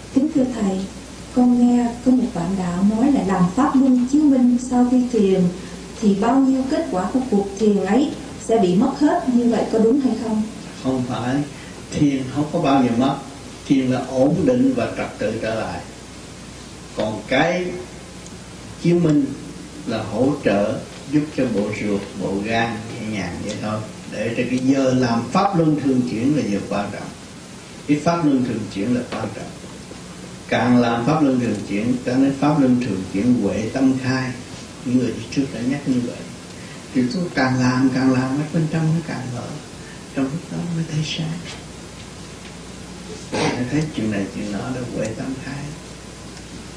Kính thưa Thầy, con nghe có một bạn đạo nói là làm pháp luân chứng minh sau khi thiền thì bao nhiêu kết quả của cuộc thiền ấy sẽ bị mất hết, như vậy có đúng hay không? Không phải, thiền không có bao giờ mất. Thiền là ổn định và trật tự trở lại. Còn cái chứng minh là hỗ trợ giúp cho bộ ruột, bộ gan nhẹ nhàng vậy thôi. Để cho cái giờ làm pháp luân thường chuyển là giờ quan trọng. Cái pháp luân thường chuyển là quan trọng. Càng làm pháp luân thường chuyển, ta nói pháp luân thường chuyển huệ tâm khai. Những người trước đã nhắc như vậy. Thì tôi càng làm mắt bên trong nó càng mở. Trong lúc đó mới thấy sáng, mới thấy chuyện này chuyện nọ là huệ tâm khai.